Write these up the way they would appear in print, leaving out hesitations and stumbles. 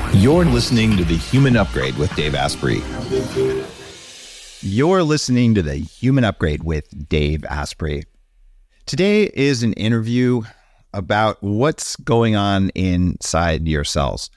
You're listening to The Human Upgrade with Dave Asprey. You're listening to The Human Upgrade with Dave Asprey. Today is an interview about what's going on inside your cells.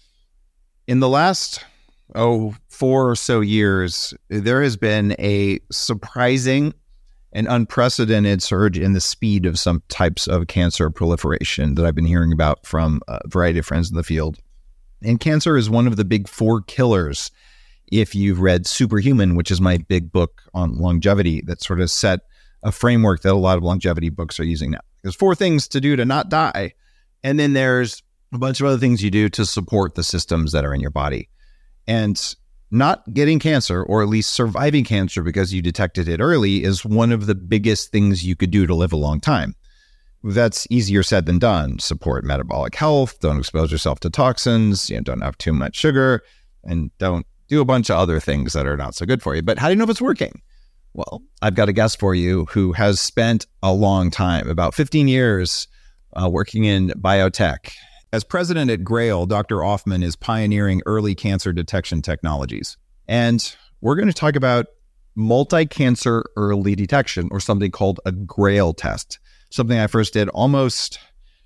In the last, 4 or so years, there has been a surprising and unprecedented surge in the speed of some types of cancer proliferation that I've been hearing about from a variety of friends in the field. And cancer is one of the big 4 killers. If you've read Superhuman, which is my big book on longevity that sort of set a framework that a lot of longevity books are using now. There's 4 things to do to not die. And then there's a bunch of other things you do to support the systems that are in your body. And not getting cancer, or at least surviving cancer because you detected it early, is one of the biggest things you could do to live a long time. That's easier said than done. Support metabolic health, don't expose yourself to toxins, don't have too much sugar, and don't do a bunch of other things that are not so good for you. But how do you know if it's working? Well, I've got a guest for you who has spent a long time, about 15 years, working in biotech. As president at GRAIL, Dr. Ofman is pioneering early cancer detection technologies. And we're going to talk about multi-cancer early detection, or something called a GRAIL test. Something I first did almost,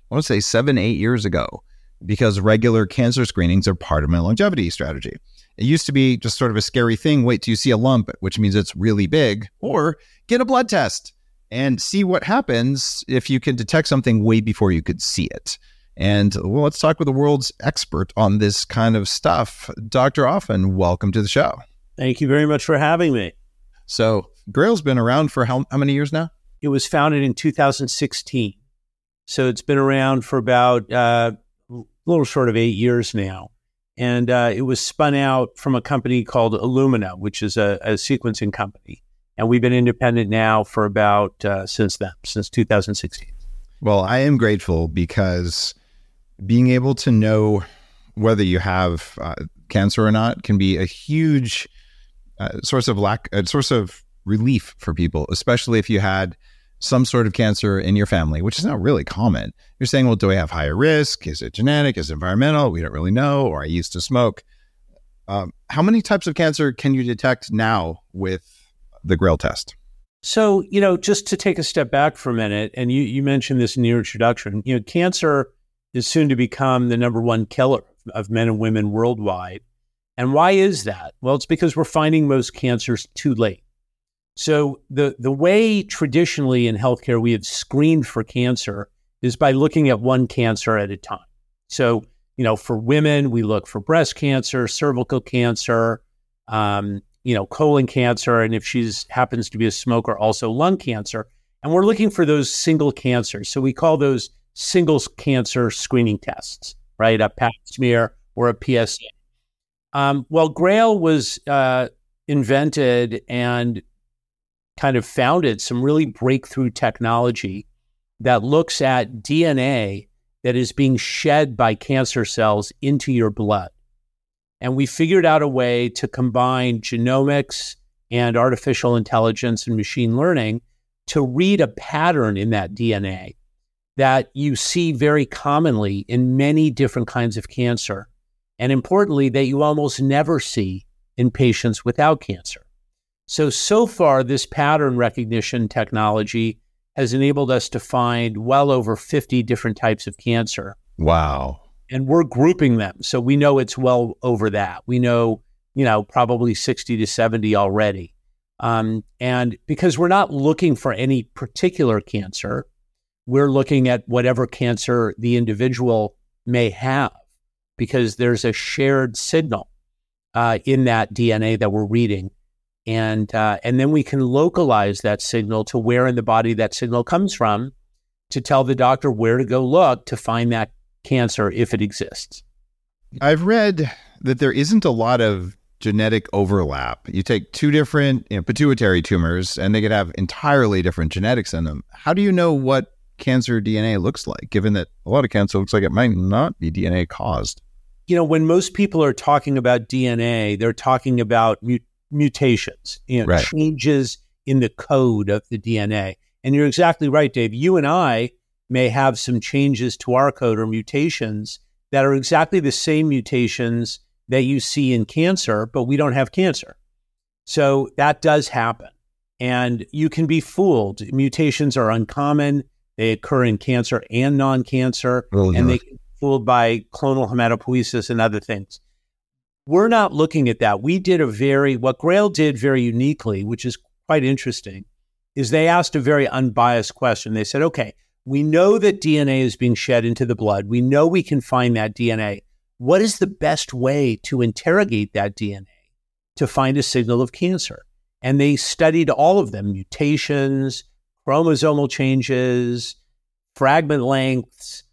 7-8 years ago, because regular cancer screenings are part of my longevity strategy. It used to be just sort of a scary thing. Wait till you see a lump, which means it's really big, or get a blood test and see what happens if you can detect something way before you could see it. And well, let's talk with the world's expert on this kind of stuff. Dr. Ofman, welcome to the show. Thank you very much for having me. So GRAIL's been around for how many years now? It was founded in 2016. So it's been around for about a little short of 8 years now. And it was spun out from a company called Illumina, which is a sequencing company. And we've been independent now for about since 2016. Well, I am grateful because being able to know whether you have cancer or not can be a huge source of relief for people, especially if you had some sort of cancer in your family, which is not really common. You're saying, well, do I have higher risk? Is it genetic? Is it environmental? We don't really know. Or I used to smoke. How many types of cancer can you detect now with the GRAIL test? So, just to take a step back for a minute, and you mentioned this in your introduction, cancer is soon to become the number 1 killer of men and women worldwide. And why is that? Well, it's because we're finding most cancers too late. So the way traditionally in healthcare we have screened for cancer is by looking at one cancer at a time. So, for women, we look for breast cancer, cervical cancer, colon cancer, and if she's happens to be a smoker, also lung cancer. And we're looking for those single cancers. So we call those single cancer screening tests, right? A pap smear or a PSA. Well, GRAIL was invented and kind of founded some really breakthrough technology that looks at DNA that is being shed by cancer cells into your blood. And we figured out a way to combine genomics and artificial intelligence and machine learning to read a pattern in that DNA that you see very commonly in many different kinds of cancer. And importantly, that you almost never see in patients without cancer. So far, this pattern recognition technology has enabled us to find well over 50 different types of cancer. Wow. And we're grouping them. So we know it's well over that. We know, probably 60 to 70 already. And because we're not looking for any particular cancer, we're looking at whatever cancer the individual may have, because there's a shared signal in that DNA that we're reading. And then we can localize that signal to where in the body that signal comes from to tell the doctor where to go look to find that cancer if it exists. I've read that there isn't a lot of genetic overlap. You take 2 different pituitary tumors and they could have entirely different genetics in them. How do you know what cancer DNA looks like, given that a lot of cancer looks like it might not be DNA caused? When most people are talking about DNA, they're talking about mutations, right. Changes in the code of the DNA. And you're exactly right, Dave. You and I may have some changes to our code or mutations that are exactly the same mutations that you see in cancer, but we don't have cancer. So that does happen. And you can be fooled. Mutations are uncommon. They occur in cancer and non-cancer, and they can be fooled by clonal hematopoiesis and other things. We're not looking at that. We did what GRAIL did very uniquely, which is quite interesting, is they asked a very unbiased question. They said, okay, we know that DNA is being shed into the blood. We know we can find that DNA. What is the best way to interrogate that DNA to find a signal of cancer? And they studied all of them: mutations, chromosomal changes, fragment lengths,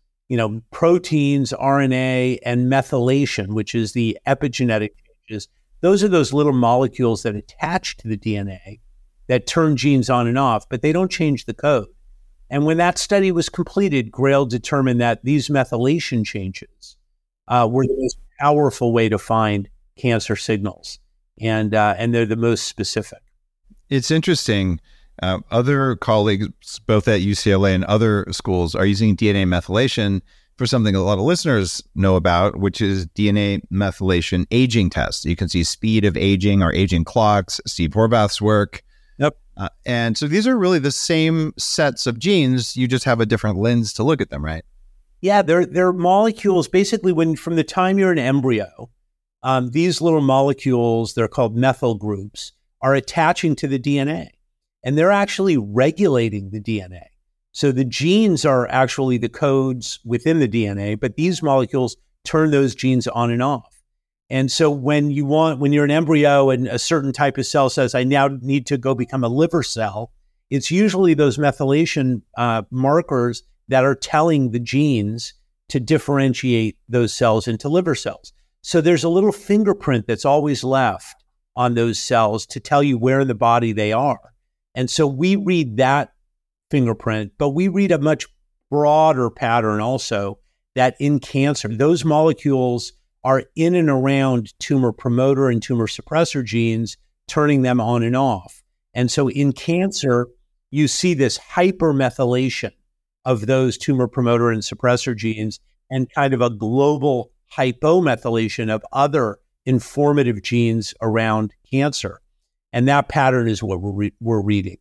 proteins, RNA, and methylation, which is the epigenetic changes. Those are those little molecules that attach to the DNA that turn genes on and off, but they don't change the code. And when that study was completed, GRAIL determined that these methylation changes were the most powerful way to find cancer signals, and they're the most specific. It's interesting. Other colleagues, both at UCLA and other schools, are using DNA methylation for something a lot of listeners know about, which is DNA methylation aging tests. You can see speed of aging or aging clocks, Steve Horvath's work. Yep. And so these are really the same sets of genes. You just have a different lens to look at them, right? Yeah, they're molecules. Basically, from the time you're an embryo, these little molecules, they're called methyl groups, are attaching to the DNA. And they're actually regulating the DNA. So the genes are actually the codes within the DNA, but these molecules turn those genes on and off. And so when you're an embryo and a certain type of cell says, I now need to go become a liver cell, it's usually those methylation markers that are telling the genes to differentiate those cells into liver cells. So there's a little fingerprint that's always left on those cells to tell you where in the body they are. And so we read that fingerprint, but we read a much broader pattern also, that in cancer, those molecules are in and around tumor promoter and tumor suppressor genes, turning them on and off. And so in cancer, you see this hypermethylation of those tumor promoter and suppressor genes, and kind of a global hypomethylation of other informative genes around cancer. And that pattern is what we're reading.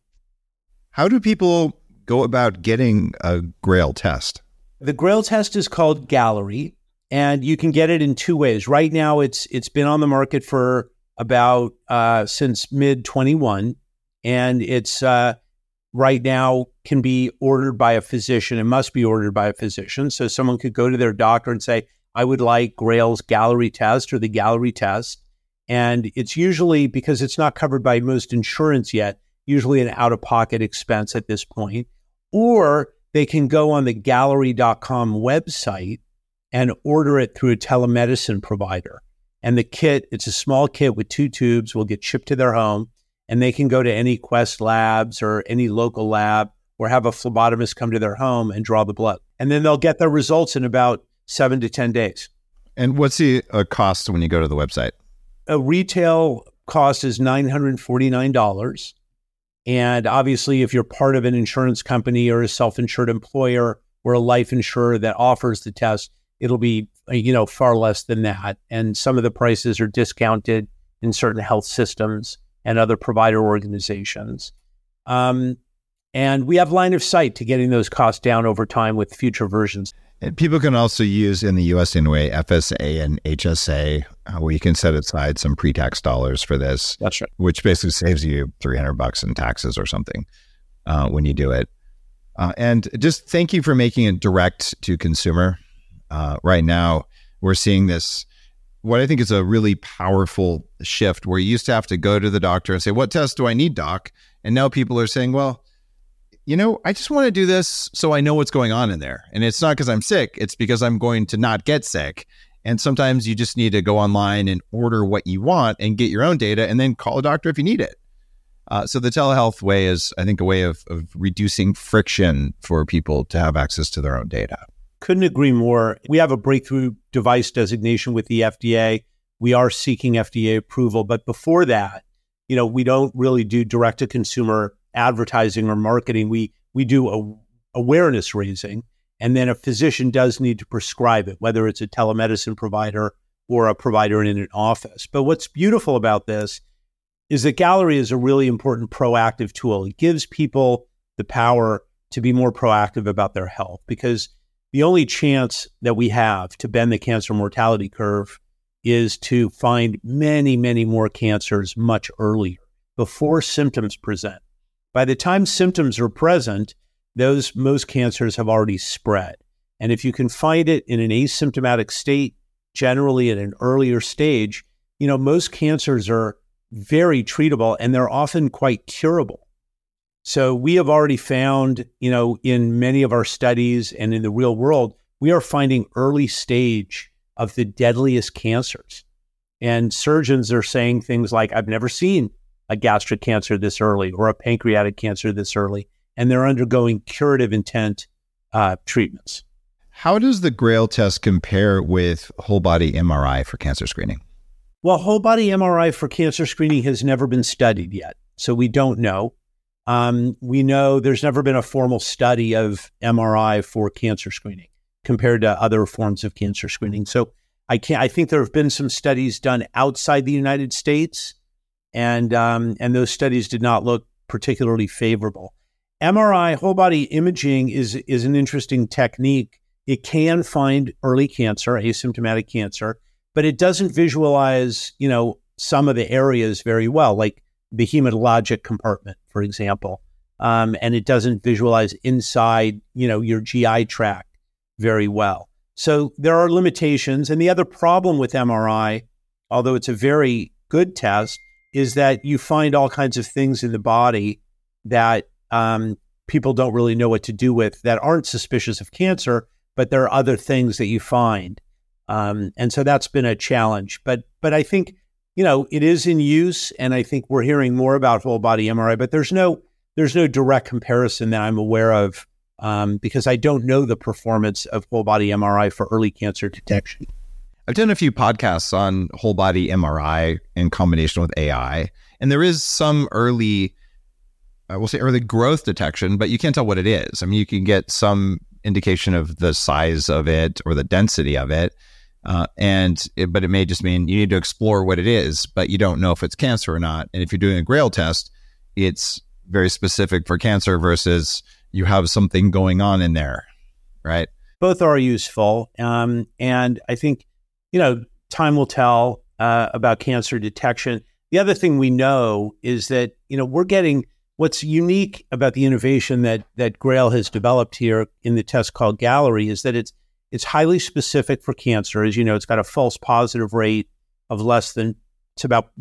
How do people go about getting a GRAIL test? The GRAIL test is called Galleri, and you can get it in two ways. Right now, it's been on the market for about since mid-21, and it's right now can be ordered by a physician. It must be ordered by a physician. So someone could go to their doctor and say, I would like GRAIL's Galleri test or the Galleri test. And it's usually, because it's not covered by most insurance yet, usually an out-of-pocket expense at this point. Or they can go on the Galleri.com website and order it through a telemedicine provider. And the kit, it's a small kit with 2 tubes, will get shipped to their home. And they can go to any Quest Labs or any local lab or have a phlebotomist come to their home and draw the blood. And then they'll get their results in about 7 to 10 days. And what's the cost when you go to the website? A retail cost is $949. And obviously, if you're part of an insurance company or a self-insured employer or a life insurer that offers the test, it'll be, far less than that. And some of the prices are discounted in certain health systems and other provider organizations. And we have line of sight to getting those costs down over time with future versions. And people can also use, in the U.S. anyway, FSA and HSA, where you can set aside some pre-tax dollars for this. That's right. Which basically saves you $300 in taxes or something when you do it. And just thank you for making it direct to consumer. Right now, we're seeing this, what I think is a really powerful shift, where you used to have to go to the doctor and say, what test do I need, doc? And now people are saying, well, I just want to do this so I know what's going on in there. And it's not because I'm sick. It's because I'm going to not get sick. And sometimes you just need to go online and order what you want and get your own data and then call a doctor if you need it. So the telehealth way is, I think, a way of reducing friction for people to have access to their own data. Couldn't agree more. We have a breakthrough device designation with the FDA. We are seeking FDA approval. But before that, we don't really do direct-to-consumer advertising or marketing. We do awareness raising, And then a physician does need to prescribe it, whether it's a telemedicine provider or a provider in an office. But what's beautiful about this is that Galleri is a really important proactive tool. It gives people the power to be more proactive about their health, because the only chance that we have to bend the cancer mortality curve is to find many, many more cancers much earlier, before symptoms present. By the time symptoms are present, most cancers have already spread. And if you can find it in an asymptomatic state, generally at an earlier stage, most cancers are very treatable and they're often quite curable. So we have already found, in many of our studies and in the real world, we are finding early stage of the deadliest cancers. And surgeons are saying things like, I've never seen a gastric cancer this early or a pancreatic cancer this early, and they're undergoing curative intent treatments. How does the GRAIL test compare with whole body MRI for cancer screening? Well, whole body MRI for cancer screening has never been studied yet, so we don't know. We know there's never been a formal study of MRI for cancer screening compared to other forms of cancer screening. So I think there have been some studies done outside the United States, and those studies did not look particularly favorable. MRI, whole body imaging, is an interesting technique. It can find early cancer, asymptomatic cancer, but it doesn't visualize, some of the areas very well, like the hematologic compartment, for example. And it doesn't visualize inside, your GI tract very well. So there are limitations. And the other problem with MRI, although it's a very good test, is that you find all kinds of things in the body that people don't really know what to do with, that aren't suspicious of cancer, but there are other things that you find. And so that's been a challenge. But I think, it is in use, and I think we're hearing more about whole body MRI, but there's no direct comparison that I'm aware of, because I don't know the performance of whole body MRI for early cancer detection. I've done a few podcasts on whole body MRI in combination with AI, and there is some early growth detection, but you can't tell what it is. I mean, you can get some indication of the size of it or the density of it, but it may just mean you need to explore what it is, but you don't know if it's cancer or not. And if you're doing a GRAIL test, it's very specific for cancer versus you have something going on in there, right? Both are useful. And I think, time will tell about cancer detection. The other thing we know is that, we're getting what's unique about the innovation that GRAIL has developed here in the test called Galleri is that it's highly specific for cancer. As you know, it's got a false positive rate of it's about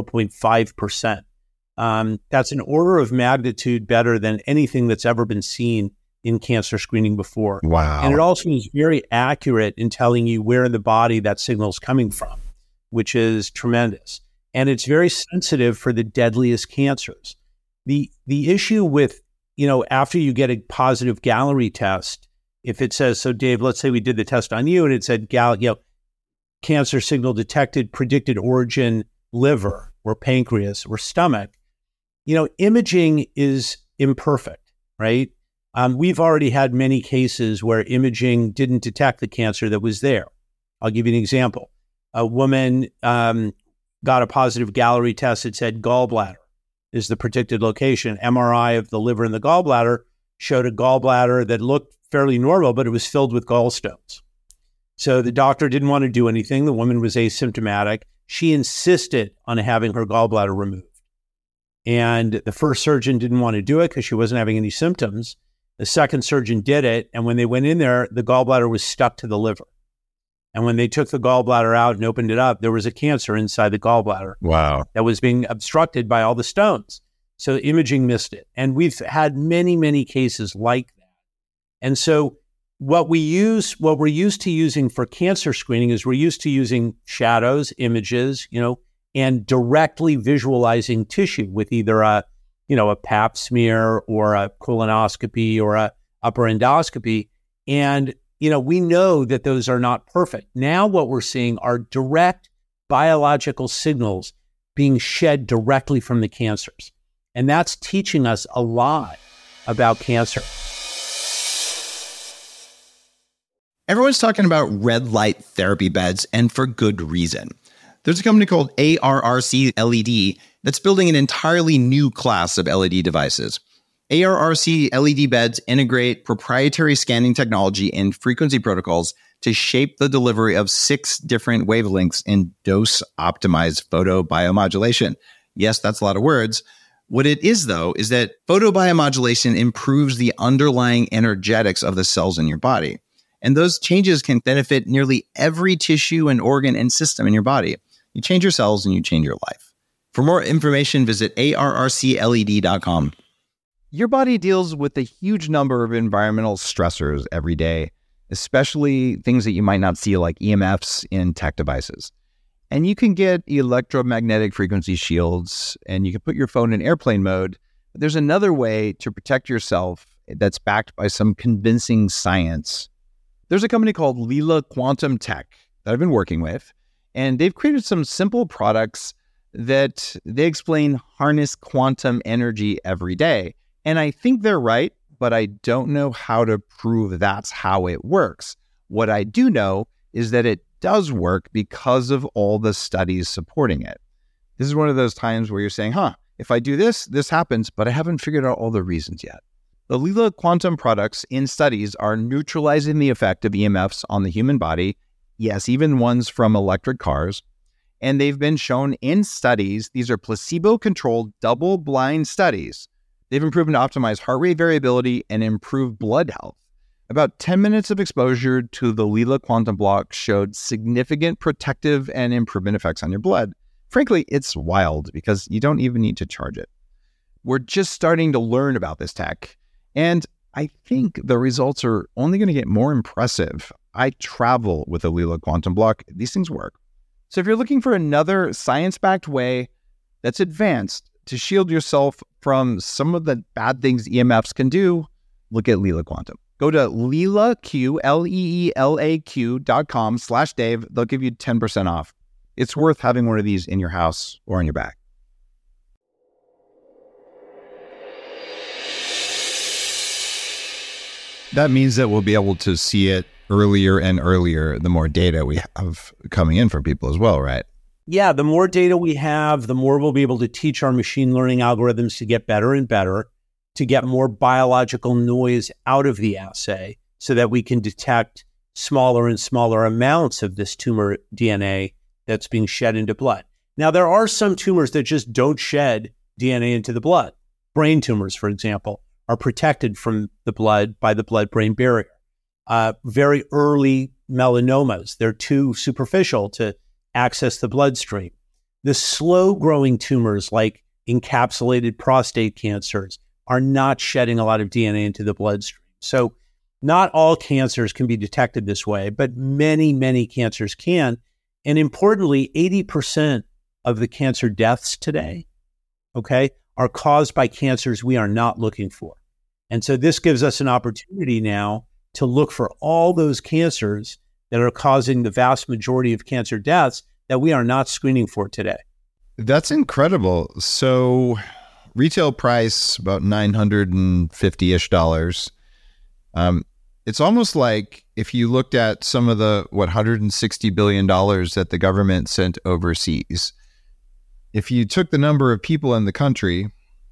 0.5%. That's an order of magnitude better than anything that's ever been seen in cancer screening before. Wow. And it also is very accurate in telling you where in the body that signal is coming from, which is tremendous. And it's very sensitive for the deadliest cancers. The issue with, after you get a positive Galleri test, if it says, so Dave, let's say we did the test on you and it said, cancer signal detected, predicted origin, liver or pancreas or stomach, imaging is imperfect, right? We've already had many cases where imaging didn't detect the cancer that was there. I'll give you an example. A woman got a positive Galleri test that said gallbladder is the predicted location. MRI of the liver and the gallbladder showed a gallbladder that looked fairly normal, but it was filled with gallstones. So the doctor didn't want to do anything. The woman was asymptomatic. She insisted on having her gallbladder removed. And the first surgeon didn't want to do it because she wasn't having any symptoms. The second surgeon did it. And when they went in there, the gallbladder was stuck to the liver. And when they took the gallbladder out and opened it up, there was a cancer inside the gallbladder. Wow. That was being obstructed by all the stones. So imaging missed it. And we've had many, many cases like that. And so what we're used to using for cancer screening is we're used to using shadows, images, and directly visualizing tissue with either a pap smear or a colonoscopy or a upper endoscopy. And, we know that those are not perfect. Now what we're seeing are direct biological signals being shed directly from the cancers. And that's teaching us a lot about cancer. Everyone's talking about red light therapy beds, and for good reason. There's a company called ARRC LED that's building an entirely new class of LED devices. ARRC LED beds integrate proprietary scanning technology and frequency protocols to shape the delivery of 6 different wavelengths in dose-optimized photobiomodulation. Yes, that's a lot of words. What it is, though, is that photobiomodulation improves the underlying energetics of the cells in your body. And those changes can benefit nearly every tissue and organ and system in your body. You change your cells and you change your life. For more information, visit arrcled.com. Your body deals with a huge number of environmental stressors every day, especially things that you might not see like EMFs in tech devices. And you can get electromagnetic frequency shields, and you can put your phone in airplane mode. But there's another way to protect yourself that's backed by some convincing science. There's a company called Lila Quantum Tech that I've been working with, and they've created some simple products that they explain harness quantum energy every day. And I think they're right, but I don't know how to prove that's how it works. What I do know is that it does work because of all the studies supporting it. This is one of those times where you're saying, if I do this, this happens, but I haven't figured out all the reasons yet. The Lila Quantum products in studies are neutralizing the effect of EMFs on the human body, yes, even ones from electric cars. And they've been shown in studies, these are placebo-controlled, double-blind studies. They've been proven to optimize heart rate variability and improve blood health. About 10 minutes of exposure to the Lila Quantum block showed significant protective and improvement effects on your blood. Frankly, it's wild because you don't even need to charge it. We're just starting to learn about this tech, and I think the results are only going to get more impressive. I travel with a Lila Quantum block. These things work. So if you're looking for another science-backed way that's advanced to shield yourself from some of the bad things EMFs can do, look at Lila Quantum. Go to LeelaQ.com/Dave. They'll give you 10% off. It's worth having one of these in your house or on your back. That means that we'll be able to see it earlier and earlier the more data we have coming in from people as well, right? Yeah, the more data we have, the more we'll be able to teach our machine learning algorithms to get better and better, to get more biological noise out of the assay so that we can detect smaller and smaller amounts of this tumor DNA that's being shed into blood. Now, there are some tumors that just don't shed DNA into the blood. Brain tumors, for example, are protected from the blood by the blood-brain barrier. Very early melanomas, they're too superficial to access the bloodstream. The slow-growing tumors like encapsulated prostate cancers are not shedding a lot of DNA into the bloodstream. So not all cancers can be detected this way, but many, many cancers can. And importantly, 80% of the cancer deaths today, are caused by cancers we are not looking for. And so this gives us an opportunity now to look for all those cancers that are causing the vast majority of cancer deaths that we are not screening for today. That's incredible. So retail price, about $950-ish. It's almost like if you looked at some of the, $160 billion that the government sent overseas, if you took the number of people in the country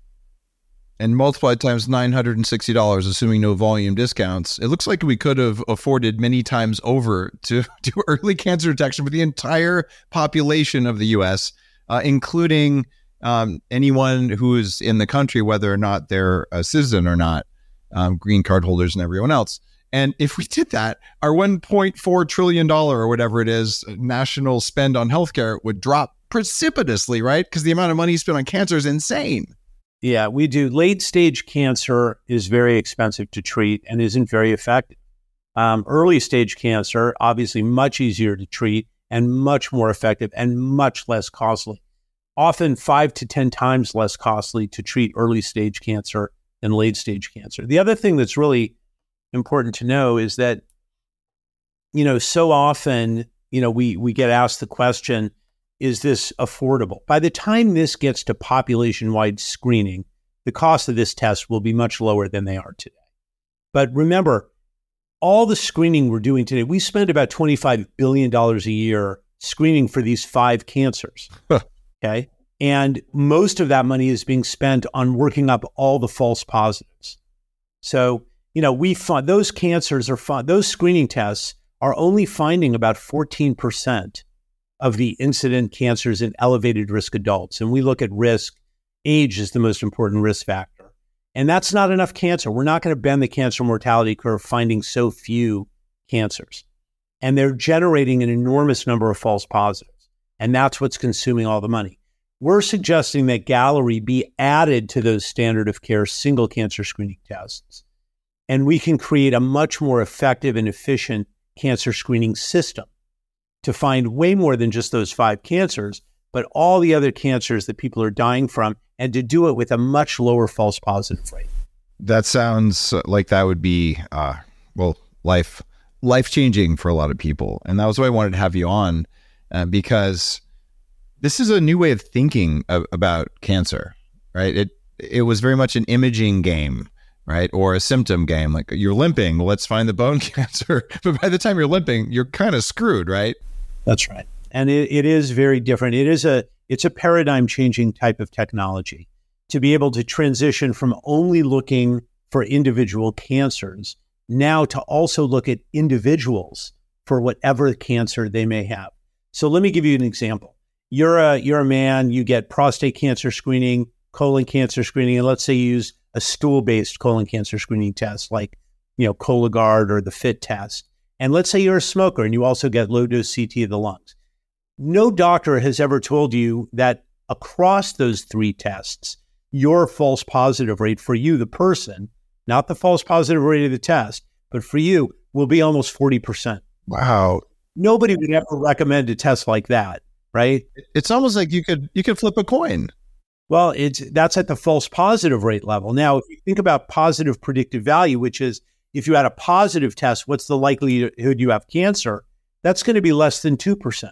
and multiplied times $960, assuming no volume discounts, it looks like we could have afforded many times over to do early cancer detection for the entire population of the U.S., including anyone who is in the country, whether or not they're a citizen or not, green card holders and everyone else. And if we did that, our $1.4 trillion or whatever it is, national spend on healthcare would drop precipitously, right? Because the amount of money spent on cancer is insane. Yeah, we do. Late stage cancer is very expensive to treat and isn't very effective. Early stage cancer, obviously much easier to treat and much more effective and much less costly. Often 5 to 10 times less costly to treat early stage cancer than late stage cancer. The other thing that's really important to know is that, so often, we get asked the question, is this affordable? By the time this gets to population-wide screening, the cost of this test will be much lower than they are today. But remember, all the screening we're doing today, we spend about $25 billion a year screening for these 5 cancers. Okay. And most of that money is being spent on working up all the false positives. So, we find those cancers those screening tests are only finding about 14% of the incident cancers in elevated risk adults. And we look at risk. Age is the most important risk factor. And that's not enough cancer. We're not going to bend the cancer mortality curve finding so few cancers. And they're generating an enormous number of false positives. And that's what's consuming all the money. We're suggesting that Galleri be added to those standard of care single cancer screening tests. And we can create a much more effective and efficient cancer screening system to find way more than just those 5 cancers, but all the other cancers that people are dying from, and to do it with a much lower false positive rate. That sounds like that would be, life-changing for a lot of people. And that was why I wanted to have you on, because this is a new way of thinking about cancer, right? It was very much an imaging game, right? Or a symptom game. Like, you're limping, well, let's find the bone cancer. But by the time you're limping, you're kind of screwed, right? That's right. And it is very different. It's a paradigm changing type of technology to be able to transition from only looking for individual cancers now to also look at individuals for whatever cancer they may have. So let me give you an example. You're a man, you get prostate cancer screening, colon cancer screening, and let's say you use a stool-based colon cancer screening test like, Cologuard or the FIT test. And let's say you're a smoker and you also get low-dose CT of the lungs. No doctor has ever told you that across those 3 tests, your false positive rate for you, the person, not the false positive rate of the test, but for you, will be almost 40%. Wow. Nobody would ever recommend a test like that, right? It's almost like you could flip a coin. Well, that's at the false positive rate level. Now, if you think about positive predictive value, which is if you had a positive test, what's the likelihood you have cancer? That's going to be less than 2%.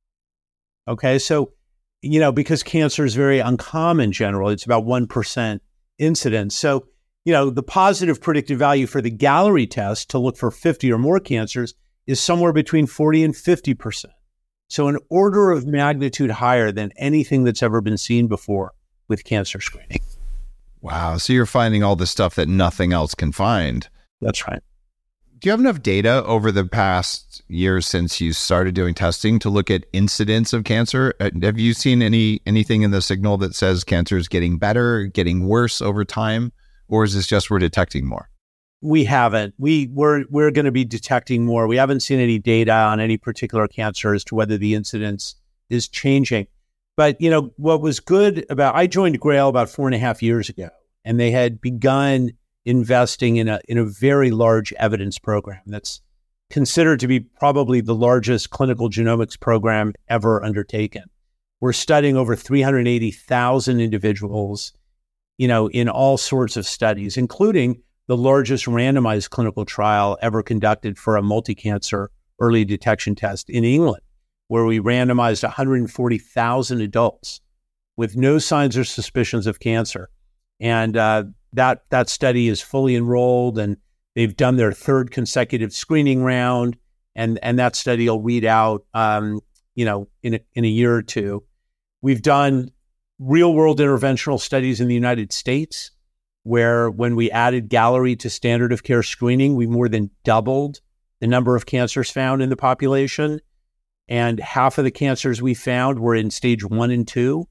Okay, so, because cancer is very uncommon in general, it's about 1% incidence. So, the positive predictive value for the Galleri test to look for 50 or more cancers is somewhere between 40 and 50%. So an order of magnitude higher than anything that's ever been seen before with cancer screening. Wow. So you're finding all the stuff that nothing else can find. That's right. Do you have enough data over the past years since you started doing testing to look at incidence of cancer? Have you seen anything in the signal that says cancer is getting better, getting worse over time? Or is this just we're detecting more? We haven't. We're going to be detecting more. We haven't seen any data on any particular cancer as to whether the incidence is changing. But, what was good I joined GRAIL about 4.5 years ago, and they had begun investing in a very large evidence program that's considered to be probably the largest clinical genomics program ever undertaken. We're studying over 380,000 individuals, in all sorts of studies, including the largest randomized clinical trial ever conducted for a multi-cancer early detection test in England, where we randomized 140,000 adults with no signs or suspicions of cancer. And that study is fully enrolled, and they've done their 3rd consecutive screening round, and that study will read out, in a year or 2. We've done real-world interventional studies in the United States, where when we added Galleri to standard of care screening, we more than doubled the number of cancers found in the population. And half of the cancers we found were in stage 1 and 2.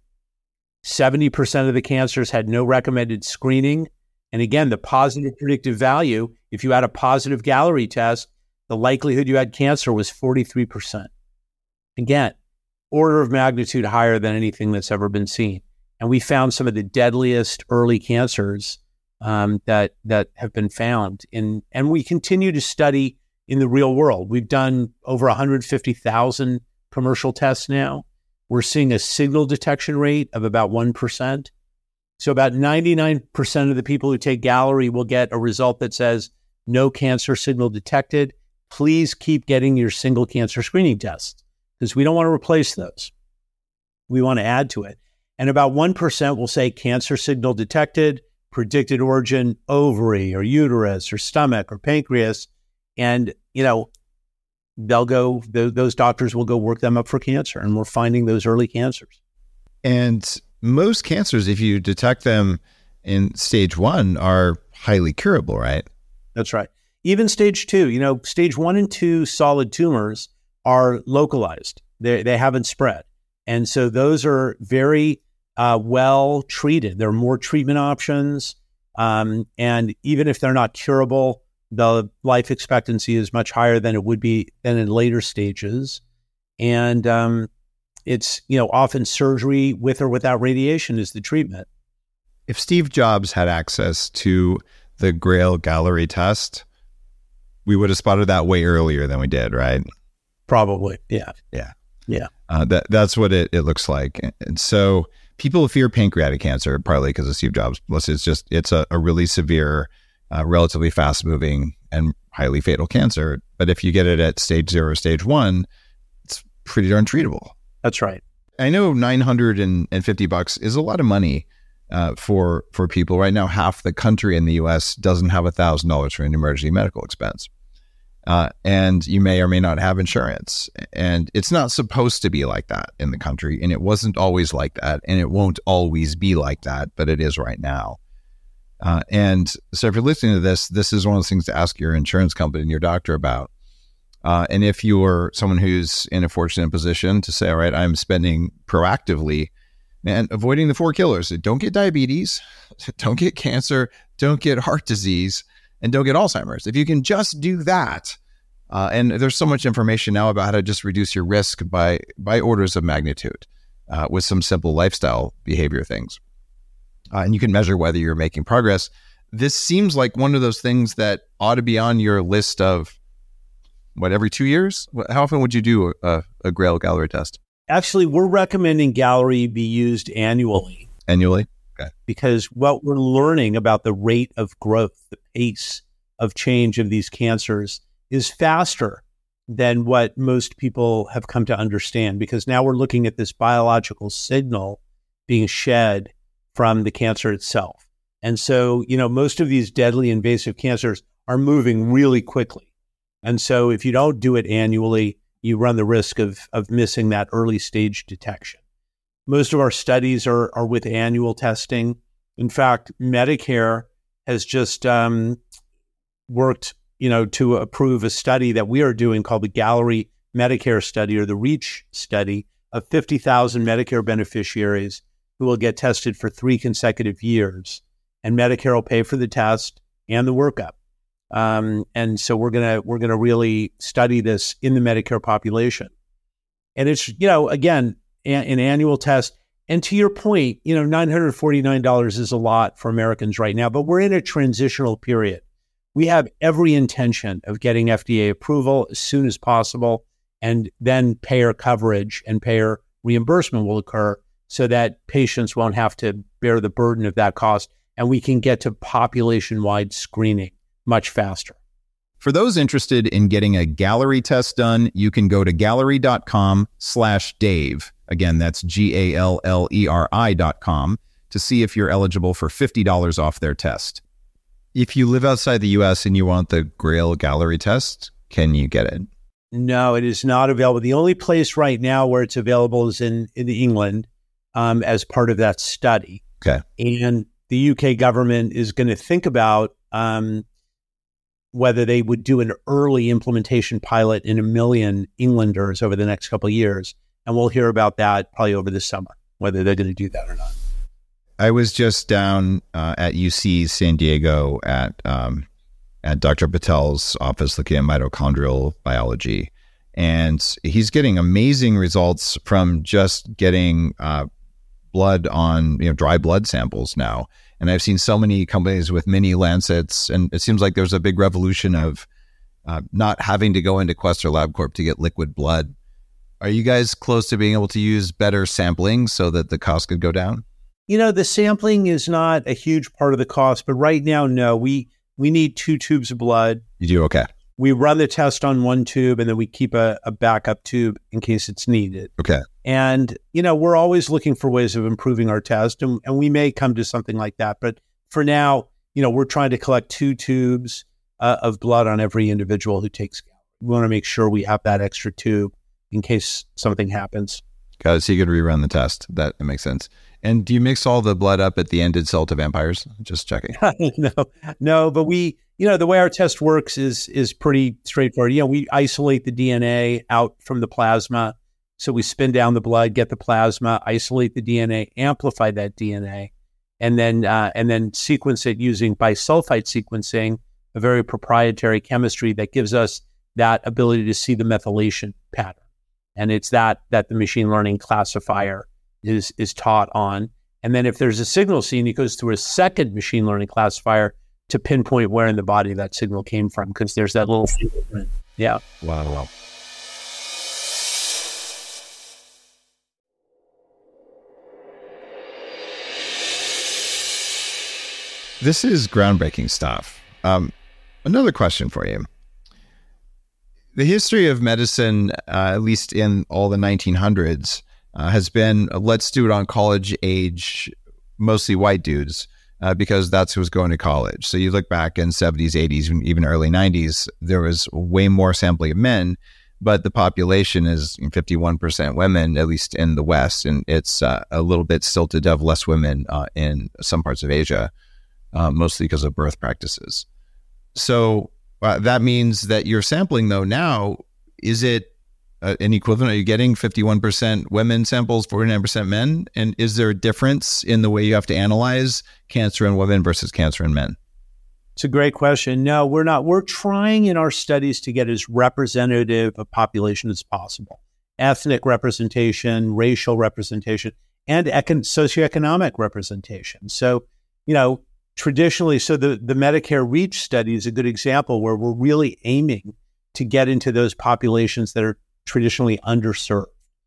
70% of the cancers had no recommended screening. And again, the positive predictive value, if you had a positive Galleri test, the likelihood you had cancer was 43%. Again, order of magnitude higher than anything that's ever been seen. And we found some of the deadliest early cancers that have been found. And we continue to study in the real world. We've done over 150,000 commercial tests now. We're seeing a signal detection rate of about 1%. So about 99% of the people who take Galleri will get a result that says no cancer signal detected. Please keep getting your single cancer screening tests, because we don't want to replace those. We want to add to it. And about 1% will say cancer signal detected, predicted origin, ovary or uterus or stomach or pancreas. And, those doctors will go work them up for cancer, and we're finding those early cancers. And most cancers, if you detect them in stage 1, are highly curable, right? That's right. Even stage 2, stage 1 and 2 solid tumors are localized. They haven't spread. And so those are very well treated. There are more treatment options. And even if they're not curable, the life expectancy is much higher than it would be than in later stages. And it's, often surgery with or without radiation is the treatment. If Steve Jobs had access to the Grail Gallery test, we would have spotted that way earlier than we did, right? Probably. Yeah. That's what it looks like. And so people fear pancreatic cancer, partly because of Steve Jobs. Plus, it's a really severe, relatively fast moving and highly fatal cancer. But if you get it at stage 0 or stage 1, it's pretty darn treatable. That's right. I know $950 is a lot of money for people. Right now, half the country in the U.S. doesn't have $1,000 for an emergency medical expense. And you may or may not have insurance. And it's not supposed to be like that in the country. And it wasn't always like that. And it won't always be like that, but it is right now. And so if you're listening to this is one of those things to ask your insurance company and your doctor about. And if you're someone who's in a fortunate position to say, all right, I'm spending proactively and avoiding the 4 killers. Don't get diabetes, don't get cancer, don't get heart disease, and don't get Alzheimer's. If you can just do that, and there's so much information now about how to just reduce your risk by orders of magnitude with some simple lifestyle behavior things. And you can measure whether you're making progress. This seems like one of those things that ought to be on your list of, every 2 years? How often would you do a Grail Gallery test? Actually, we're recommending Gallery be used annually. Annually? Okay. Because what we're learning about the rate of growth, the pace of change of these cancers is faster than what most people have come to understand, because now we're looking at this biological signal being shed from the cancer itself. And so, most of these deadly invasive cancers are moving really quickly. And so if you don't do it annually, you run the risk of missing that early stage detection. Most of our studies are with annual testing. In fact, Medicare has just worked, to approve a study that we are doing called the Gallery Medicare study, or the REACH study, of 50,000 Medicare beneficiaries who will get tested for 3 consecutive years. And Medicare will pay for the test and the workup. And so we're gonna really study this in the Medicare population. And it's, again, an annual test. And to your point, $949 is a lot for Americans right now, but we're in a transitional period. We have every intention of getting FDA approval as soon as possible, and then payer coverage and payer reimbursement will occur so that patients won't have to bear the burden of that cost, and we can get to population-wide screening much faster. For those interested in getting a Gallery test done, you can go to gallery.com/Dave. Again, that's GALLERI.com to see if you're eligible for $50 off their test. If you live outside the US and you want the Grail Gallery test, can you get it? No, it is not available. The only place right now where it's available is in England as part of that study. Okay. And the UK government is going to think about whether they would do an early implementation pilot in 1 million Englanders over the next couple of years. And we'll hear about that probably over the summer, whether they're going to do that or not. I was just down at UC San Diego at Dr. Patel's office looking at mitochondrial biology. And he's getting amazing results from just getting blood on, dry blood samples now. And I've seen so many companies with mini Lancets, and it seems like there's a big revolution of not having to go into Quest or LabCorp to get liquid blood. Are you guys close to being able to use better sampling so that the cost could go down? The sampling is not a huge part of the cost, but right now, no. We need 2 tubes of blood. You do? Okay. We run the test on 1 tube, and then we keep a backup tube in case it's needed. Okay. And, we're always looking for ways of improving our test, and we may come to something like that. But for now, we're trying to collect 2 tubes. of blood on every individual who takes Galleri. We want to make sure we have that extra tube in case something happens. Got it. So you could rerun the test. That makes sense. And do you mix all the blood up at the end and sell to vampires? Just checking. No, but we, the way our test works is pretty straightforward. We isolate the DNA out from the plasma. So we spin down the blood, get the plasma, isolate the DNA, amplify that DNA, and then sequence it using bisulfite sequencing, a very proprietary chemistry that gives us that ability to see the methylation pattern. And it's that the machine learning classifier is taught on. And then if there's a signal seen, it goes through a second machine learning classifier to pinpoint where in the body that signal came from, because there's that little fingerprint. Yeah. Wow. This is groundbreaking stuff. Another question for you. The history of medicine, at least in all the 1900s, has been, let's do it on college age, mostly white dudes, because that's who was going to college. So you look back in 70s, 80s, even early 90s, there was way more sampling of men, but the population is 51% women, at least in the West, and it's a little bit stilted to have less women in some parts of Asia, mostly because of birth practices. So that means that you're sampling, though, now, is it an equivalent? Are you getting 51% women samples, 49% men? And is there a difference in the way you have to analyze cancer in women versus cancer in men? It's a great question. No, we're not. We're trying in our studies to get as representative a population as possible. Ethnic representation, racial representation, and socioeconomic representation. So, traditionally, so the Medicare REACH study is a good example where we're really aiming to get into those populations that are traditionally underserved.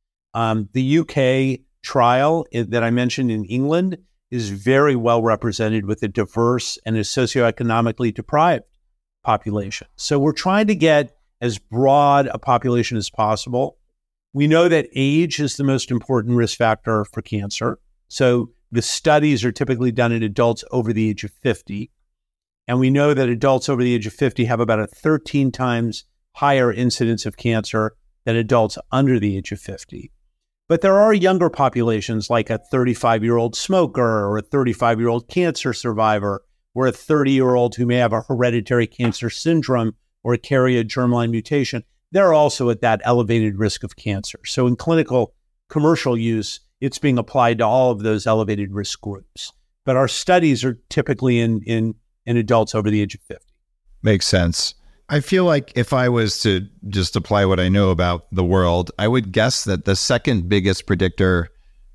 The UK trial that I mentioned in England is very well represented with a diverse and a socioeconomically deprived population. So we're trying to get as broad a population as possible. We know that age is the most important risk factor for cancer. So the studies are typically done in adults over the age of 50. And we know that adults over the age of 50 have about a 13 times higher incidence of cancer than adults under the age of 50. But there are younger populations like a 35-year-old smoker or a 35-year-old cancer survivor or a 30-year-old who may have a hereditary cancer syndrome or carry a germline mutation. They're also at that elevated risk of cancer. So in clinical commercial use, it's being applied to all of those elevated risk groups. But our studies are typically in adults over the age of 50. Makes sense. I feel like if I was to just apply what I know about the world, I would guess that the second biggest predictor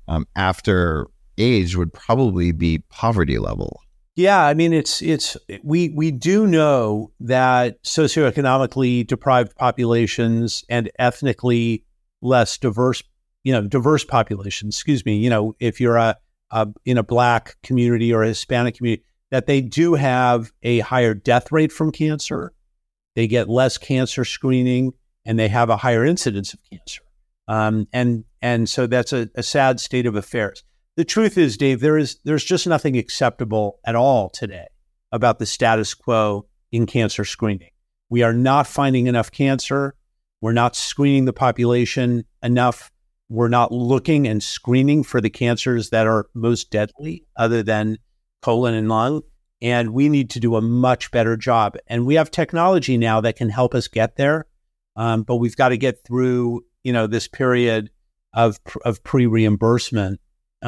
after age would probably be poverty level. Yeah, I mean, we do know that socioeconomically deprived populations and ethnically less diverse populations, if you're in a Black community or a Hispanic community, that they do have a higher death rate from cancer. They get less cancer screening, and they have a higher incidence of cancer. And so that's a sad state of affairs. The truth is, Dave, there's just nothing acceptable at all today about the status quo in cancer screening. We are not finding enough cancer. We're not screening the population enough. We're not looking and screening for the cancers that are most deadly, other than colon and lung. And we need to do a much better job. And we have technology now that can help us get there. But we've got to get through, this period of pre-reimbursement,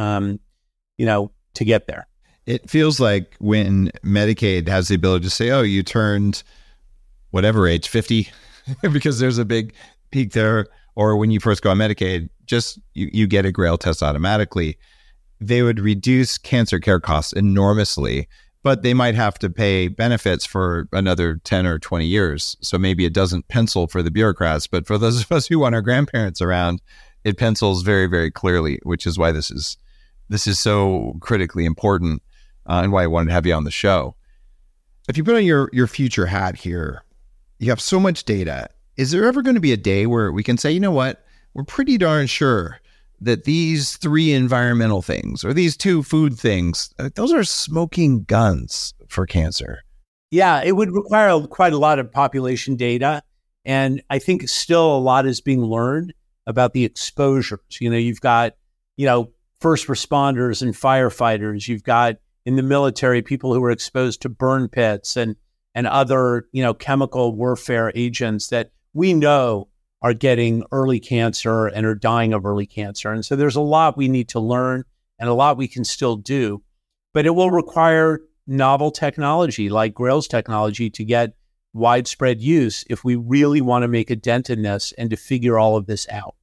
to get there. It feels like when Medicaid has the ability to say, oh, you turned whatever age, 50, because there's a big peak there, or when you first go on Medicaid, just you get a Grail test automatically. They would reduce cancer care costs enormously, but they might have to pay benefits for another 10 or 20 years. So maybe it doesn't pencil for the bureaucrats, but for those of us who want our grandparents around, it pencils very, very clearly, which is why this is so critically important and why I wanted to have you on the show. If you put on your future hat here, you have so much data. Is there ever going to be a day where we can say, you know what, we're pretty darn sure that these 3 environmental things or these 2 food things, those are smoking guns for cancer? Yeah, it would require quite a lot of population data. And I think still a lot is being learned about the exposures. You've got, first responders and firefighters. You've got in the military, people who are exposed to burn pits and other, chemical warfare agents that we know are getting early cancer and are dying of early cancer. And so there's a lot we need to learn and a lot we can still do, but it will require novel technology like GRAIL's technology to get widespread use if we really want to make a dent in this and to figure all of this out.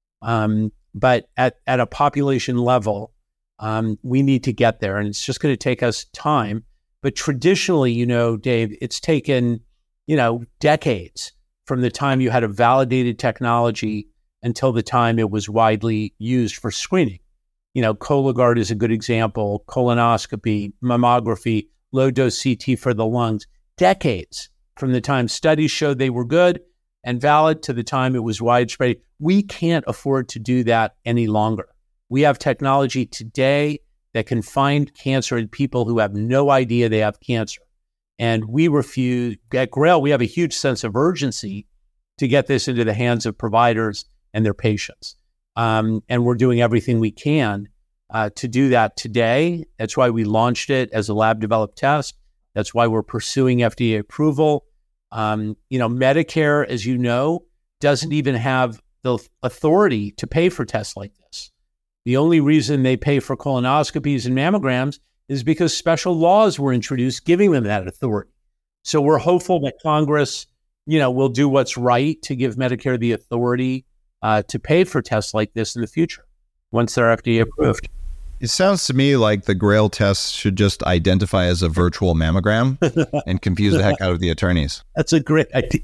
But at a population level, we need to get there, and it's just going to take us time. But traditionally, Dave, it's taken, decades from the time you had a validated technology until the time it was widely used for screening. Cologuard is a good example, colonoscopy, mammography, low-dose CT for the lungs, decades from the time studies showed they were good and valid to the time it was widespread. We can't afford to do that any longer. We have technology today that can find cancer in people who have no idea they have cancer. And we refuse, at GRAIL, we have a huge sense of urgency to get this into the hands of providers and their patients. And we're doing everything we can to do that today. That's why we launched it as a lab-developed test. That's why we're pursuing FDA approval. Medicare, as you know, doesn't even have the authority to pay for tests like this. The only reason they pay for colonoscopies and mammograms is because special laws were introduced giving them that authority. So we're hopeful that Congress, will do what's right to give Medicare the authority to pay for tests like this in the future once they're FDA approved. It sounds to me like the GRAIL test should just identify as a virtual mammogram and confuse the heck out of the attorneys. That's a great idea.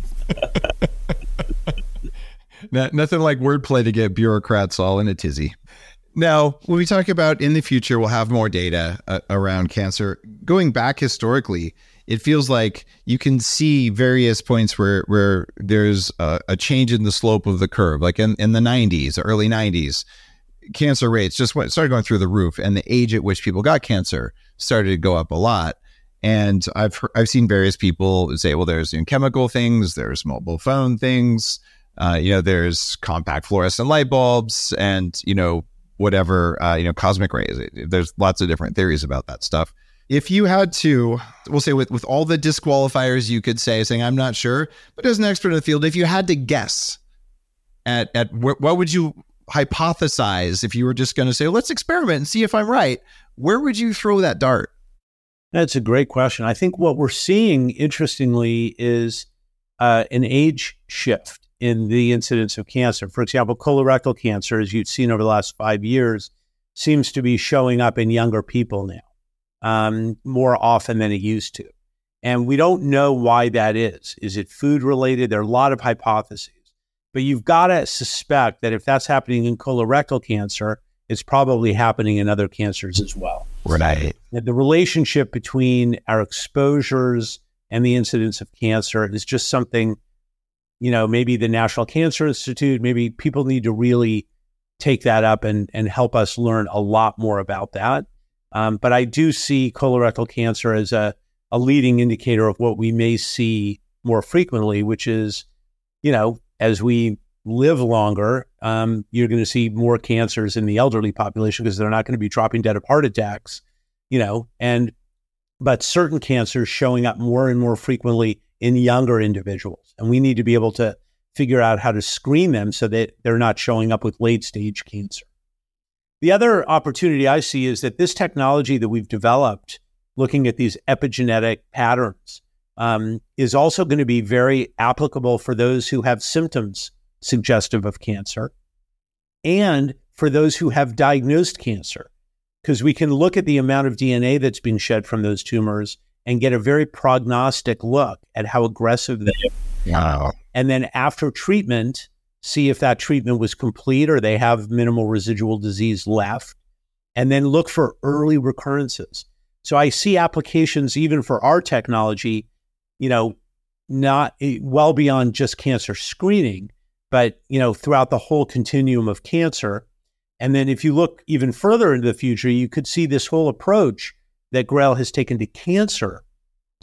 Nothing like wordplay to get bureaucrats all in a tizzy. Now, when we talk about in the future, we'll have more data around cancer. Going back historically, it feels like you can see various points where there's a change in the slope of the curve. Like in the 90s, early 90s, cancer rates just started going through the roof, and the age at which people got cancer started to go up a lot. And I've seen various people say, well, there's chemical things, there's mobile phone things, there's compact fluorescent light bulbs, and whatever, cosmic rays. There's lots of different theories about that stuff. If you had to, we'll say with all the disqualifiers you could say, saying, I'm not sure, but as an expert in the field, if you had to guess at what would you hypothesize if you were just going to say, let's experiment and see if I'm right, where would you throw that dart? That's a great question. I think what we're seeing, interestingly, is an age shift in the incidence of cancer. For example, colorectal cancer, as you've seen over the last 5 years, seems to be showing up in younger people now, more often than it used to. And we don't know why that is. Is it food related? There are a lot of hypotheses. But you've got to suspect that if that's happening in colorectal cancer, it's probably happening in other cancers as well. Right. The relationship between our exposures and the incidence of cancer is just something, maybe the National Cancer Institute, maybe people need to really take that up and help us learn a lot more about that. But I do see colorectal cancer as a leading indicator of what we may see more frequently, which is, as we live longer, you're going to see more cancers in the elderly population because they're not going to be dropping dead of heart attacks, but certain cancers showing up more and more frequently in younger individuals. And we need to be able to figure out how to screen them so that they're not showing up with late stage cancer. The other opportunity I see is that this technology that we've developed, looking at these epigenetic patterns, is also going to be very applicable for those who have symptoms suggestive of cancer and for those who have diagnosed cancer, because we can look at the amount of DNA that's being shed from those tumors and get a very prognostic look at how aggressive they are. Wow. And then after treatment, see if that treatment was complete or they have minimal residual disease left, and then look for early recurrences. So I see applications even for our technology, not well beyond just cancer screening, but, throughout the whole continuum of cancer. And then if you look even further into the future, you could see this whole approach that GRAIL has taken to cancer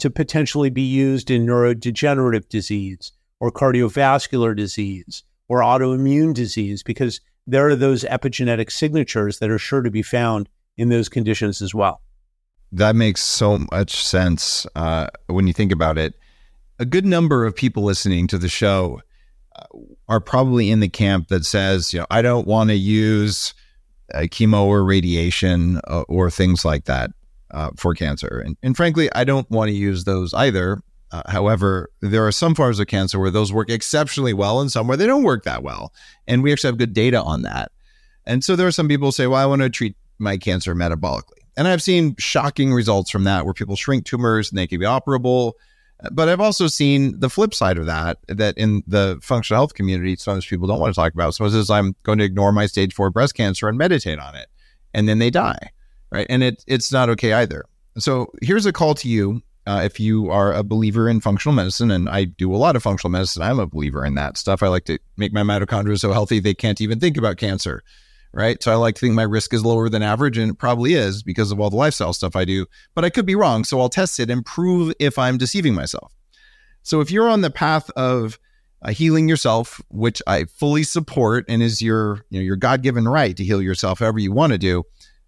to potentially be used in neurodegenerative disease or cardiovascular disease or autoimmune disease, because there are those epigenetic signatures that are sure to be found in those conditions as well. That makes so much sense when you think about it. A good number of people listening to the show are probably in the camp that says, I don't want to use chemo or radiation or things like that for cancer. And frankly, I don't want to use those either. However, there are some forms of cancer where those work exceptionally well and some where they don't work that well. And we actually have good data on that. And so there are some people who say, well, I want to treat my cancer metabolically. And I've seen shocking results from that where people shrink tumors and they can be operable. But I've also seen the flip side of that in the functional health community, sometimes people don't want to talk about. Suppose I'm going to ignore my stage 4 breast cancer and meditate on it, and then they die, right? And it's not okay either. So here's a call to you. If you are a believer in functional medicine, and I do a lot of functional medicine, I'm a believer in that stuff. I like to make my mitochondria so healthy they can't even think about cancer, right? So I like to think my risk is lower than average, and it probably is because of all the lifestyle stuff I do, but I could be wrong. So I'll test it and prove if I'm deceiving myself. So if you're on the path of healing yourself, which I fully support and is your God-given right to heal yourself however you want to do,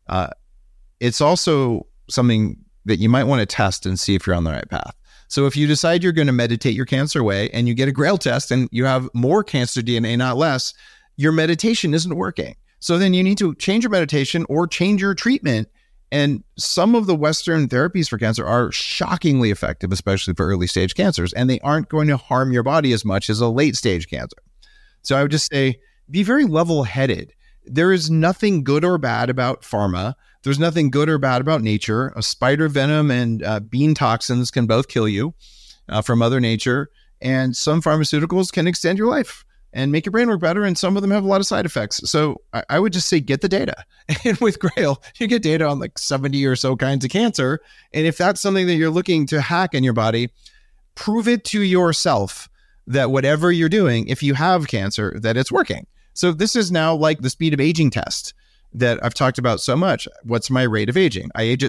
it's also something that you might want to test and see if you're on the right path. So if you decide you're going to meditate your cancer away and you get a Grail test and you have more cancer DNA, not less, your meditation isn't working. So then you need to change your meditation or change your treatment. And some of the Western therapies for cancer are shockingly effective, especially for early stage cancers, and they aren't going to harm your body as much as a late stage cancer. So I would just say, be very level-headed. There is nothing good or bad about pharma. There's nothing good or bad about nature. A spider venom and bean toxins can both kill you from Mother Nature. And some pharmaceuticals can extend your life and make your brain work better. And some of them have a lot of side effects. So I would just say, get the data. And with Grail, you get data on like 70 or so kinds of cancer. And if that's something that you're looking to hack in your body, prove it to yourself that whatever you're doing, if you have cancer, that it's working. So this is now like the speed of aging test that I've talked about so much. What's my rate of aging? I age at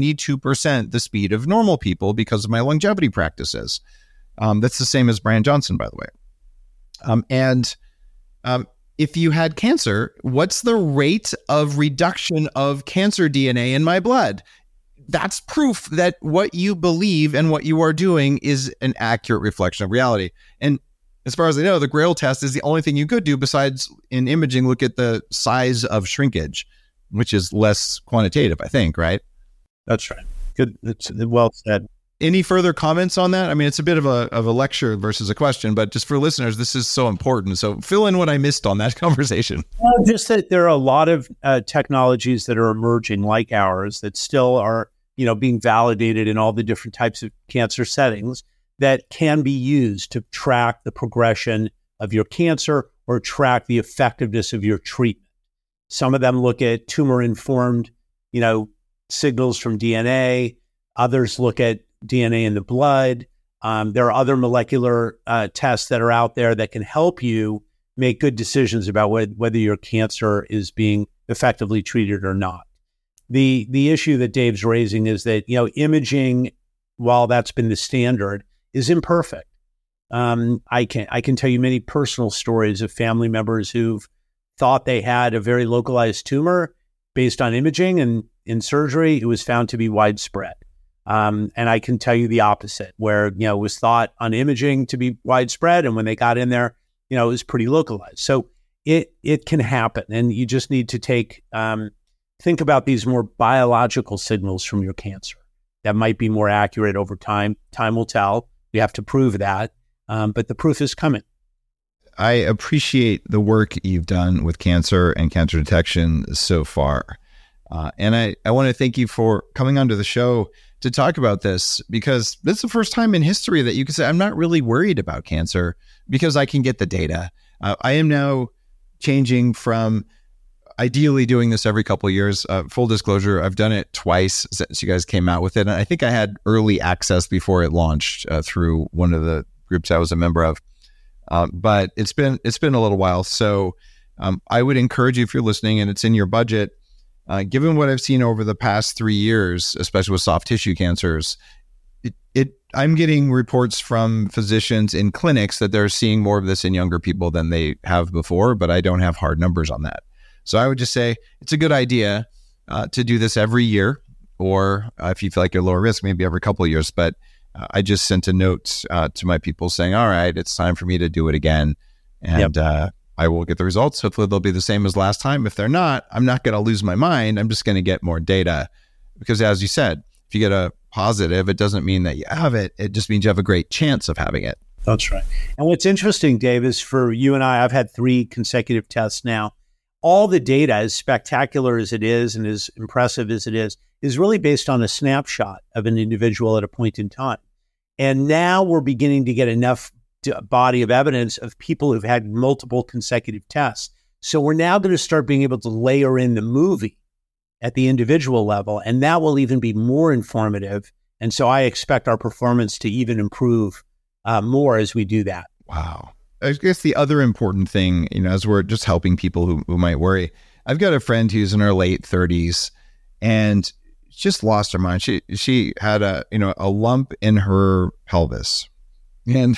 72% the speed of normal people because of my longevity practices. That's the same as Brian Johnson, by the way. If you had cancer, what's the rate of reduction of cancer DNA in my blood? That's proof that what you believe and what you are doing is an accurate reflection of reality. And as far as I know, the Grail test is the only thing you could do besides in imaging, look at the size of shrinkage, which is less quantitative, I think, right? That's right. Good. It's well said. Any further comments on that? I mean, it's a bit of a lecture versus a question, but just for listeners, this is so important. So fill in what I missed on that conversation. Well, just that there are a lot of technologies that are emerging like ours that still are, being validated in all the different types of cancer settings that can be used to track the progression of your cancer or track the effectiveness of your treatment. Some of them look at tumor-informed, signals from DNA. Others look at DNA in the blood. There are other molecular tests that are out there that can help you make good decisions about whether your cancer is being effectively treated or not. The issue that Dave's raising is that, imaging, while that's been the standard, is imperfect. I can tell you many personal stories of family members who've thought they had a very localized tumor based on imaging, and in surgery, it was found to be widespread. And I can tell you the opposite, where, it was thought on imaging to be widespread. And when they got in there, it was pretty localized. So it can happen. And you just need to think about these more biological signals from your cancer that might be more accurate over time. Time will tell. We have to prove that. But the proof is coming. I appreciate the work you've done with cancer and cancer detection so far. And I want to thank you for coming onto the show to talk about this, because this is the first time in history that you can say, I'm not really worried about cancer because I can get the data. I am now changing from ideally doing this every couple of years. Full disclosure, I've done it twice since you guys came out with it. And I think I had early access before it launched through one of the groups I was a member of. But it's been a little while. So I would encourage you, if you're listening and it's in your budget, given what I've seen over the past 3 years, especially with soft tissue cancers, I'm getting reports from physicians in clinics that they're seeing more of this in younger people than they have before, but I don't have hard numbers on that. So I would just say it's a good idea to do this every year, or if you feel like you're lower risk, maybe every couple of years. But I just sent a note to my people saying, all right, it's time for me to do it again. And I will get the results. Hopefully they'll be the same as last time. If they're not, I'm not going to lose my mind. I'm just going to get more data. Because as you said, if you get a positive, it doesn't mean that you have it. It just means you have a great chance of having it. That's right. And what's interesting, Dave, is for you and I've had 3 consecutive tests now. All the data, as spectacular as it is and as impressive as it is really based on a snapshot of an individual at a point in time. And now we're beginning to get enough body of evidence of people who've had multiple consecutive tests. So we're now going to start being able to layer in the movie at the individual level, and that will even be more informative. And so I expect our performance to even improve more as we do that. Wow. I guess the other important thing, as we're just helping people who might worry, I've got a friend who's in her late 30s and just lost her mind. She had a lump in her pelvis, and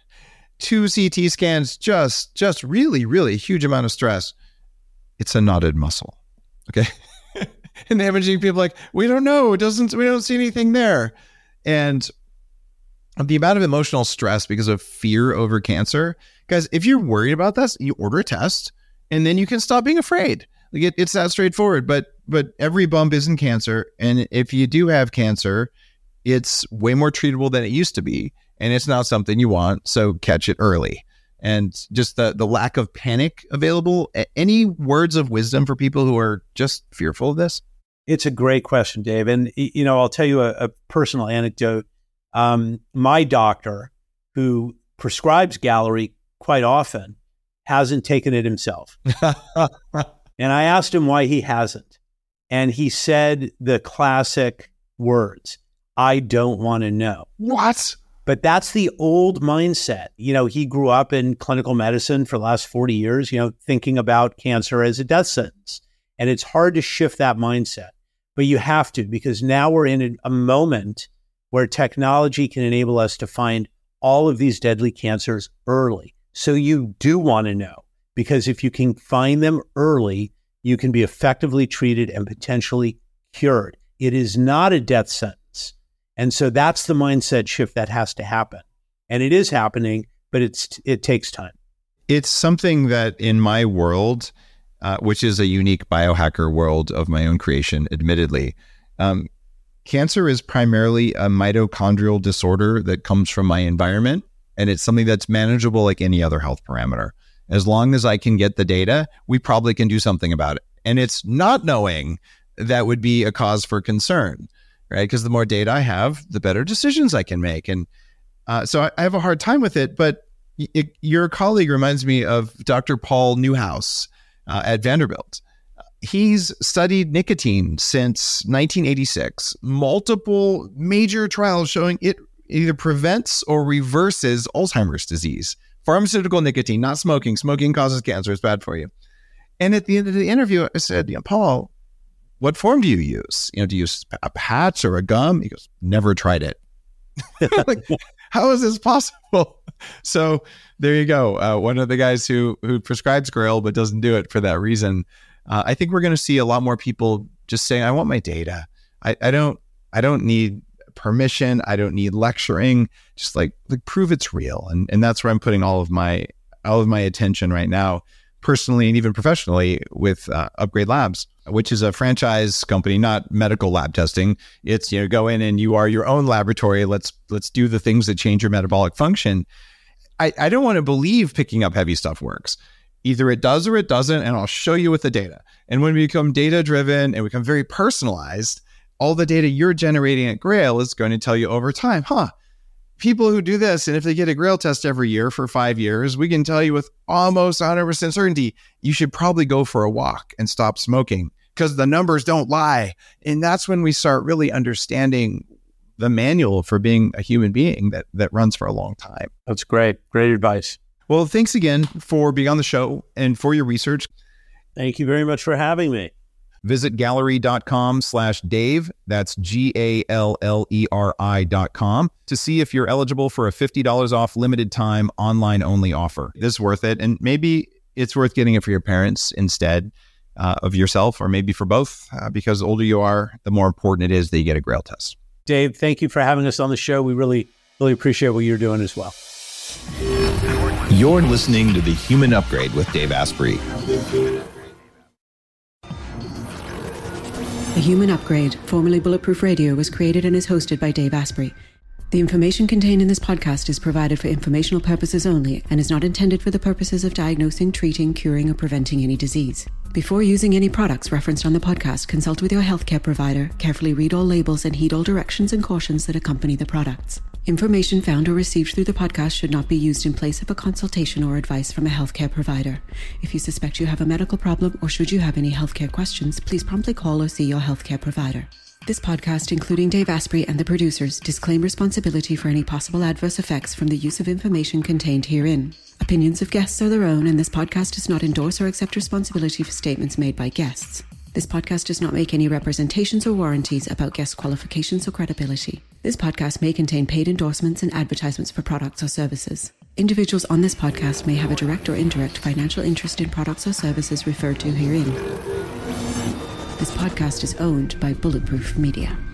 2 CT scans, just really, really huge amount of stress. It's a knotted muscle. Okay. And the imaging people are like, we don't know. We don't see anything there. And the amount of emotional stress because of fear over cancer, guys, if you're worried about this, you order a test and then you can stop being afraid. Like it's that straightforward, but every bump isn't cancer. And if you do have cancer, it's way more treatable than it used to be. And it's not something you want. So catch it early. And just the lack of panic available. Any words of wisdom for people who are just fearful of this? It's a great question, Dave. And, I'll tell you a personal anecdote. My doctor, who prescribes Galleri quite often, hasn't taken it himself. And I asked him why he hasn't. And he said the classic words, I don't want to know. What? But that's the old mindset. He grew up in clinical medicine for the last 40 years, thinking about cancer as a death sentence. And it's hard to shift that mindset, but you have to, because now we're in a moment where technology can enable us to find all of these deadly cancers early. So you do want to know, because if you can find them early, you can be effectively treated and potentially cured. It is not a death sentence. And so that's the mindset shift that has to happen. And it is happening, but it takes time. It's something that in my world, which is a unique biohacker world of my own creation, admittedly, cancer is primarily a mitochondrial disorder that comes from my environment. And it's something that's manageable like any other health parameter. As long as I can get the data, we probably can do something about it. And it's not knowing that would be a cause for concern. Right? Because the more data I have, the better decisions I can make. And so I have a hard time with it. But your colleague reminds me of Dr. Paul Newhouse at Vanderbilt. He's studied nicotine since 1986, multiple major trials showing it either prevents or reverses Alzheimer's disease. Pharmaceutical nicotine, not smoking. Smoking causes cancer. It's bad for you. And at the end of the interview, I said, Paul, what form do you use? Do you use a patch or a gum? He goes, never tried it. Like, how is this possible? So there you go. One of the guys who prescribes Grail but doesn't do it for that reason. I think we're going to see a lot more people just saying, I want my data. I don't need permission. I don't need lecturing. Just like prove it's real. And that's where I'm putting all of my attention right now, personally and even professionally, with Upgrade Labs, which is a franchise company, not medical lab testing. It's, go in and you are your own laboratory. Let's do the things that change your metabolic function. I don't want to believe picking up heavy stuff works. Either it does or it doesn't, and I'll show you with the data. And when we become data-driven and we become very personalized, all the data you're generating at Grail is going to tell you over time, people who do this, and if they get a Grail test every year for 5 years, we can tell you with almost 100% certainty, you should probably go for a walk and stop smoking, because the numbers don't lie. And that's when we start really understanding the manual for being a human being that runs for a long time. That's great. Great advice. Well, thanks again for being on the show and for your research. Thank you very much for having me. Visit gallery.com/Dave, that's GALLERI.com, to see if you're eligible for a $50 off limited time online only offer. This is worth it, and maybe it's worth getting it for your parents instead of yourself, or maybe for both, because the older you are, the more important it is that you get a Grail test. Dave, thank you for having us on the show. We really appreciate what you're doing as well. You're listening to The Human Upgrade with Dave Asprey. The Human Upgrade, formerly Bulletproof Radio, was created and is hosted by Dave Asprey. The information contained in this podcast is provided for informational purposes only and is not intended for the purposes of diagnosing, treating, curing, or preventing any disease. Before using any products referenced on the podcast, consult with your healthcare provider, carefully read all labels, and heed all directions and cautions that accompany the products. Information found or received through the podcast should not be used in place of a consultation or advice from a healthcare provider. If you suspect you have a medical problem or should you have any healthcare questions, please promptly call or see your healthcare provider. This podcast, including Dave Asprey and the producers, disclaim responsibility for any possible adverse effects from the use of information contained herein. Opinions of guests are their own, and this podcast does not endorse or accept responsibility for statements made by guests. This podcast does not make any representations or warranties about guest qualifications or credibility. This podcast may contain paid endorsements and advertisements for products or services. Individuals on this podcast may have a direct or indirect financial interest in products or services referred to herein. This podcast is owned by Bulletproof Media.